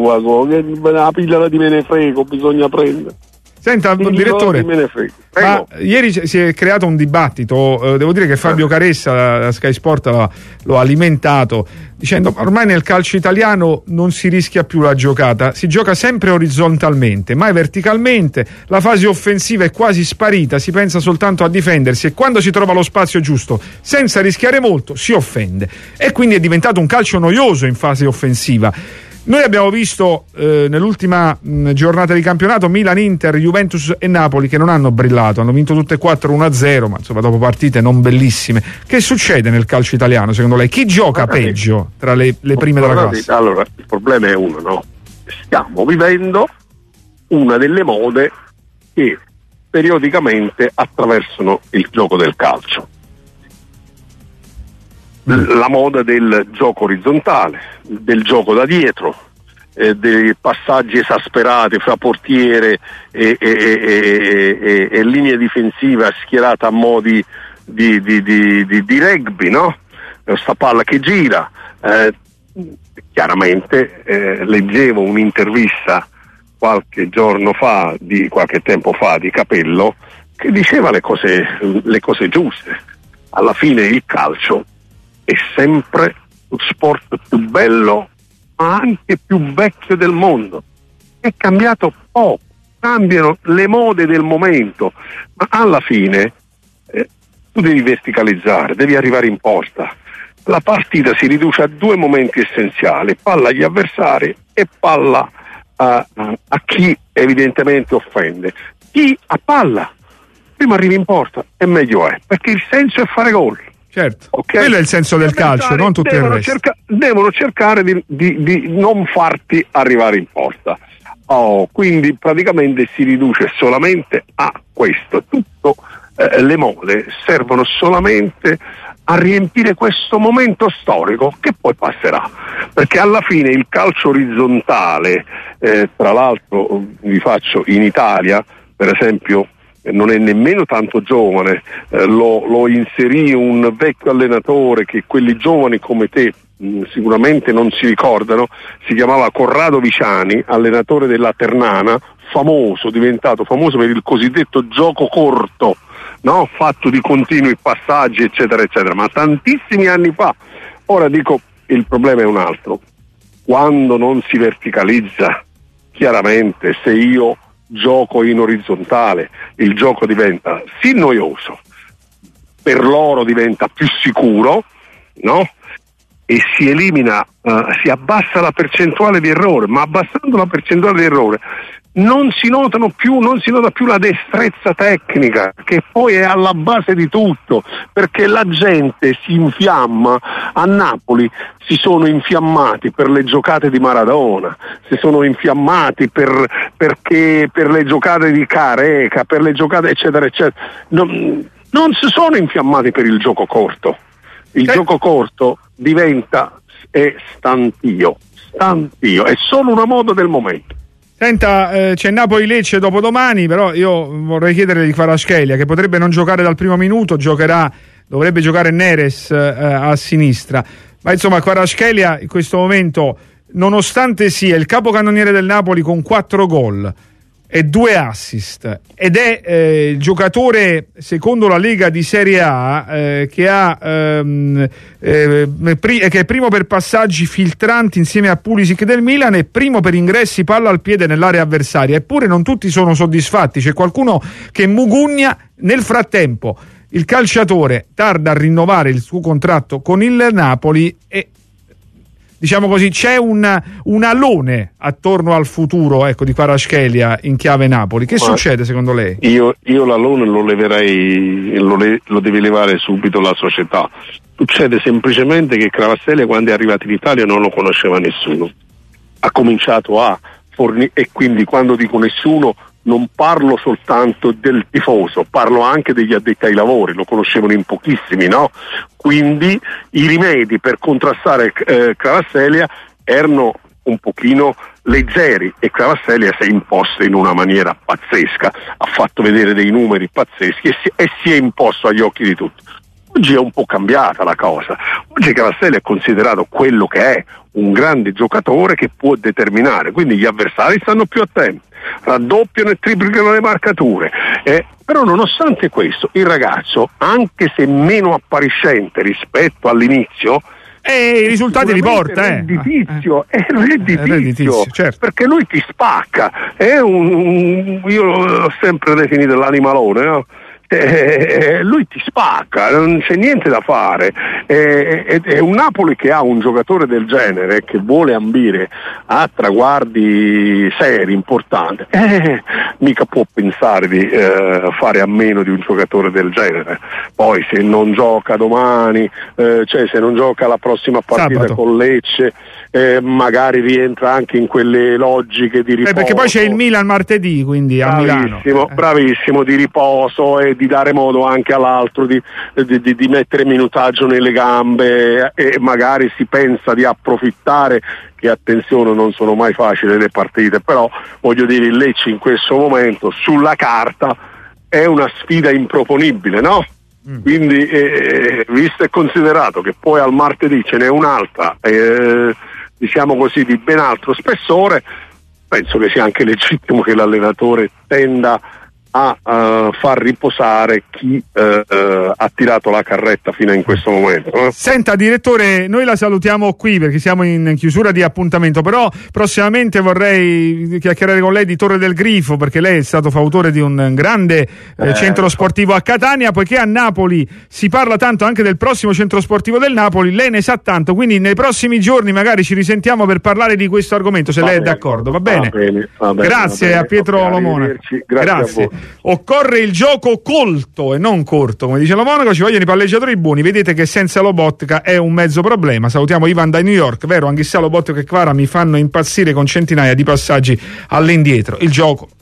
La pillola di menefrego bisogna prendere. Senta, direttore, ma ieri si è creato un dibattito, devo dire che Fabio Caressa da Sky Sport lo ha alimentato, dicendo ormai nel calcio italiano non si rischia più la giocata, si gioca sempre orizzontalmente, mai verticalmente, la fase offensiva è quasi sparita, si pensa soltanto a difendersi e quando si trova lo spazio giusto, senza rischiare molto, si offende. E quindi è diventato un calcio noioso in fase offensiva. Noi abbiamo visto nell'ultima giornata di campionato Milan, Inter, Juventus e Napoli che non hanno brillato, hanno vinto tutte e 4 1-0, ma insomma dopo partite non bellissime. Che succede nel calcio italiano secondo lei? Chi gioca peggio tra le prime della classe? Allora, il problema è uno, no? Stiamo vivendo una delle mode che periodicamente attraversano il gioco del calcio. La moda del gioco orizzontale, del gioco da dietro, dei passaggi esasperati fra portiere e linea difensiva schierata a modi di rugby, no? Sta palla che gira. Chiaramente leggevo un'intervista qualche tempo fa di Capello che diceva le cose giuste. Alla fine il calcio è sempre lo sport più bello ma anche più vecchio del mondo. È cambiato poco, cambiano le mode del momento, ma alla fine tu devi verticalizzare, devi arrivare in porta. La partita si riduce a 2 momenti essenziali: palla agli avversari e palla a chi evidentemente offende. Chi ha palla prima arrivi in porta e meglio è, perché il senso è fare gol. Certo, okay? Quello è il senso del calcio, non tutto il resto. Devono cercare di non farti arrivare in porta. Quindi praticamente si riduce solamente a questo. Tutto le mode servono solamente a riempire questo momento storico che poi passerà, perché alla fine il calcio orizzontale, tra l'altro vi faccio in Italia per esempio non è nemmeno tanto giovane, lo inserì un vecchio allenatore che quelli giovani come te sicuramente non si ricordano, si chiamava Corrado Viciani, allenatore della Ternana, diventato famoso per il cosiddetto gioco corto, no? Fatto di continui passaggi eccetera eccetera, ma tantissimi anni fa. Ora dico, il problema è un altro: quando non si verticalizza, chiaramente se io gioco in orizzontale il gioco diventa sì noioso, per loro diventa più sicuro, no? E si elimina, si abbassa la percentuale di errore, ma abbassando la percentuale di errore non si nota più la destrezza tecnica, che poi è alla base di tutto, perché la gente si infiamma. A Napoli si sono infiammati per le giocate di Maradona, si sono infiammati perché per le giocate di Careca, per le giocate eccetera eccetera, non si sono infiammati per il gioco corto. Il gioco corto diventa stantio, è solo una moda del momento. Senta, c'è Napoli-Lecce dopodomani, però io vorrei chiedere di Kvaratskhelia, che potrebbe non giocare dal primo minuto, dovrebbe giocare Neres a sinistra, ma insomma Kvaratskhelia in questo momento, nonostante sia il capocannoniere del Napoli con 4 gol e 2 assist, ed è il giocatore secondo la Lega di Serie A che è primo per passaggi filtranti insieme a Pulisic del Milan e primo per ingressi palla al piede nell'area avversaria. Eppure non tutti sono soddisfatti, c'è qualcuno che mugugna. Nel frattempo il calciatore tarda a rinnovare il suo contratto con il Napoli e, diciamo così, c'è un alone attorno al futuro, ecco, di Kvaratskhelia in chiave Napoli. Che succede secondo lei? Io l'alone lo leverei, lo deve levare subito la società. Succede semplicemente che Kvaratskhelia, quando è arrivato in Italia, non lo conosceva nessuno. Ha cominciato a fornire, e quindi quando dico nessuno non parlo soltanto del tifoso, parlo anche degli addetti ai lavori, lo conoscevano in pochissimi, no? Quindi i rimedi per contrastare Kvaratskhelia erano un pochino leggeri e Kvaratskhelia si è imposto in una maniera pazzesca, ha fatto vedere dei numeri pazzeschi e si è imposto agli occhi di tutti. Oggi è un po' cambiata la cosa. Oggi Kvaratskhelia è considerato quello che è, un grande giocatore che può determinare, quindi gli avversari stanno più attenti, raddoppiano e triplicano le marcature, però nonostante questo il ragazzo, anche se meno appariscente rispetto all'inizio, i risultati li porta, è redditizio, certo. Perché lui ti spacca, io l'ho sempre definito l'animalone, no? Lui ti spacca, non c'è niente da fare, è un Napoli che ha un giocatore del genere, che vuole ambire a traguardi seri, importanti, mica può pensare di fare a meno di un giocatore del genere. Poi se non gioca domani, se non gioca la prossima partita sabato con Lecce, magari rientra anche in quelle logiche di riposo, perché poi c'è il Milan martedì, quindi a Milano. Bravissimo, di riposo e di dare modo anche all'altro di mettere minutaggio nelle gambe, e magari si pensa di approfittare, che attenzione non sono mai facili le partite, però voglio dire, il Lecce in questo momento sulla carta è una sfida improponibile, no? Quindi visto e considerato che poi al martedì ce n'è un'altra, diciamo così, di ben altro spessore, penso che sia anche legittimo che l'allenatore tenda a far riposare chi ha tirato la carretta fino in questo momento. Senta direttore, noi la salutiamo qui perché siamo in chiusura di appuntamento, però prossimamente vorrei chiacchierare con lei di Torre del Grifo, perché lei è stato fautore di un grande centro sportivo a Catania. Poiché a Napoli si parla tanto anche del prossimo centro sportivo del Napoli, lei ne sa tanto, quindi nei prossimi giorni magari ci risentiamo per parlare di questo argomento, se lei è d'accordo. Va bene? Grazie a Pietro Lomona. Grazie. Occorre il gioco colto e non corto, come dice Monaco, ci vogliono i palleggiatori buoni. Vedete che senza Lobotka è un mezzo problema. Salutiamo Ivan da New York. Vero, anche se Lobotka e Kvara mi fanno impazzire con centinaia di passaggi all'indietro. Il gioco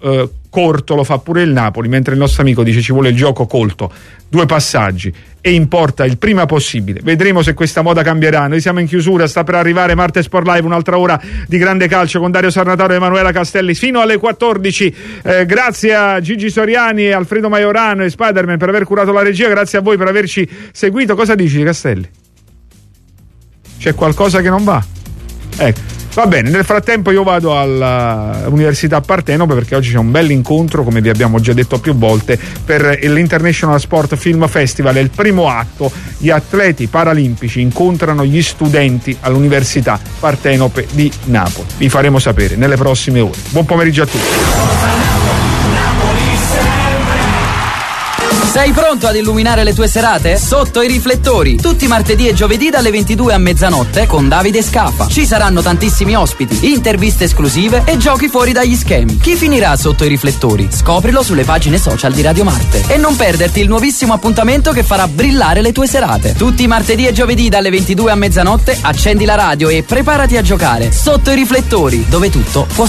corto lo fa pure il Napoli, mentre il nostro amico dice ci vuole il gioco colto, 2 passaggi e importa il prima possibile. Vedremo se questa moda cambierà. Noi siamo in chiusura, sta per arrivare Marte Sport Live, un'altra ora di grande calcio con Dario Sarnataro e Emanuela Castelli fino alle 14. Grazie a Gigi Soriani e Alfredo Maiorano e Spiderman per aver curato la regia, grazie a voi per averci seguito. Cosa dici, Castelli? C'è qualcosa che non va? Ecco. Va bene, nel frattempo io vado all'Università Partenope perché oggi c'è un bel incontro, come vi abbiamo già detto più volte, per l'International Sport Film Festival. È il primo atto, gli atleti paralimpici incontrano gli studenti all'Università Partenope di Napoli. Vi faremo sapere nelle prossime ore. Buon pomeriggio a tutti. Sei pronto ad illuminare le tue serate? Sotto i riflettori, tutti martedì e giovedì dalle 22 a mezzanotte con Davide Scafa. Ci saranno tantissimi ospiti, interviste esclusive e giochi fuori dagli schemi. Chi finirà sotto i riflettori? Scoprilo sulle pagine social di Radio Marte. E non perderti il nuovissimo appuntamento che farà brillare le tue serate. Tutti i martedì e giovedì dalle 22 a mezzanotte accendi la radio e preparati a giocare. Sotto i riflettori, dove tutto può